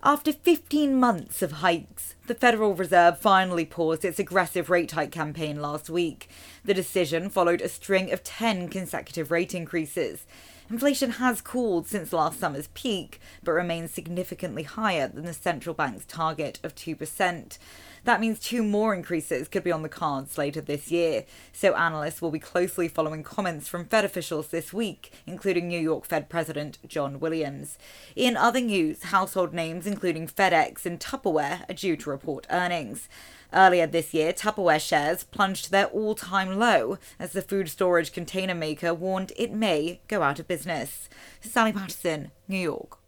After 15 months of hikes, the Federal Reserve finally paused its aggressive rate hike campaign last week. The decision followed a string of 10 consecutive rate increases. Inflation has cooled since last summer's peak, but remains significantly higher than the central bank's target of 2%. That means 2 more increases could be on the cards later this year, so analysts will be closely following comments from Fed officials this week, including New York Fed President John Williams. In other news, household names including FedEx and Tupperware are due to report earnings. Earlier this year, Tupperware shares plunged to their all-time low as the food storage container maker warned it may go out of business. Sally Patterson, New York.